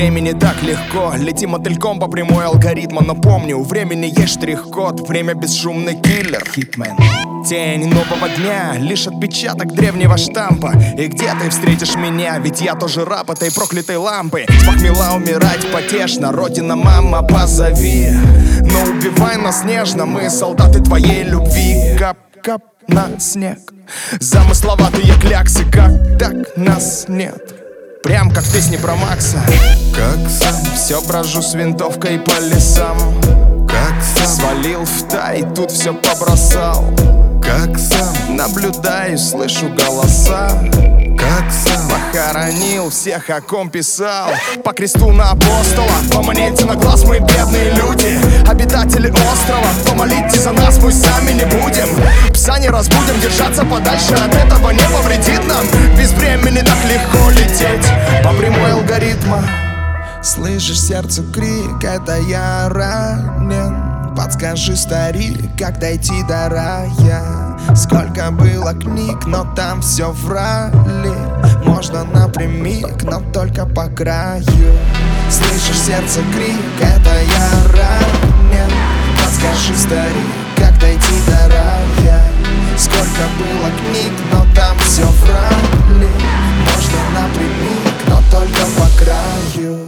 времени так легко. Летим мотыльком по прямой алгоритма. Но помню, у времени есть штрих-код. Время бесшумный киллер. Хитмен. Тень нового дня, лишь отпечаток древнего штампа. И где ты встретишь меня? Ведь я тоже раб этой проклятой лампы. С похмела умирать потешно. Родина, мама, позови. Но убивай нас нежно. Мы солдаты твоей любви. Кап-кап на снег. Замысловатые кляксы. Как так нас нет? Прям как в песне про Макса. Как сам, все брожу с винтовкой по лесам. как сам, Свалил в тай, тут все побросал. как сам, Наблюдаю, слышу голоса. как сам, Похоронил всех, о ком писал. По кресту на апостола, поманите на глаз, мы бедные люди. Обитатели острова, помолите за нас, мы сами не будем. Пса не разбудим, держаться подальше от этого не повредит нам. Без времени так легко лететь по прямой алгоритма. Слышишь сердце крик, это я ранен. Подскажи, старик, как дойти до рая? Сколько было книг, но там все врали. Можно напрямик, но только по краю. Слышишь сердце крик, это я ранен. Подскажи, старик, как дойти до рая? Сколько было книг, но там все врали. Можно напрямик, но только по краю.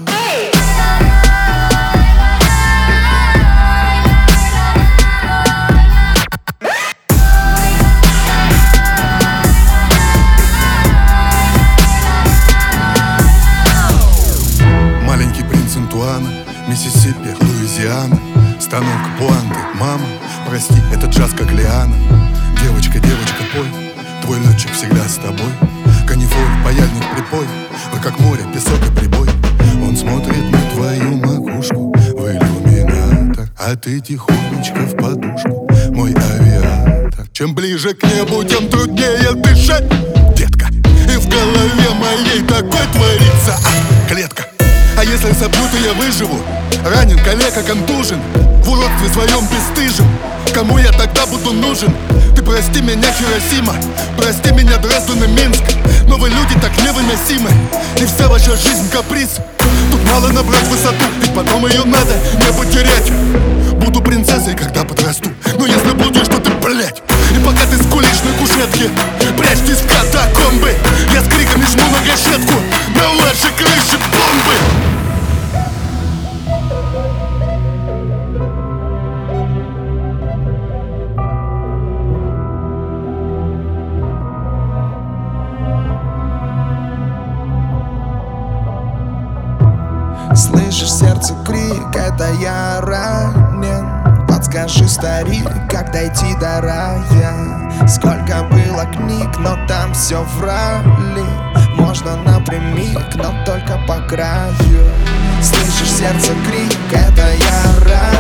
Маленький принц Антуана, Миссисипи, Луизиана. Станок пуанты, мама, прости, это джаз как лиана. Девочка, девочка, пой, твой летчик всегда с тобой. Канифоль, паяльник, припой, вы как море, песок и прибой. Он смотрит на твою макушку в иллюминатор, а ты тихонечко в подушку, мой авиатор. Чем ближе к небу, тем труднее дышать, детка. И в голове моей такой творится клетка. А если собью, то я выживу. Ранен, калека, контужен, в уродстве своем бесстыжим. Кому я тогда буду нужен? Ты прости меня, Хиросима, прости меня, Дрезден и Минск. Но вы люди так невыносимы, и вся ваша жизнь каприз. Тут мало набрать высоту, ведь потом ее надо не потерять. Буду принцессой, когда подрасту, но если будешь, то ты, блять. И пока ты скулишь на кушетке, прячьтесь в катакомбы. Я с криками жму на гашетку, на вашей крыше бомбы. Слышишь сердце крик, это я ранен. Подскажи, старик, как дойти до рая? Сколько было книг, но там все врали. Можно напрямик, но только по краю. Слышишь сердце крик, это я ранен.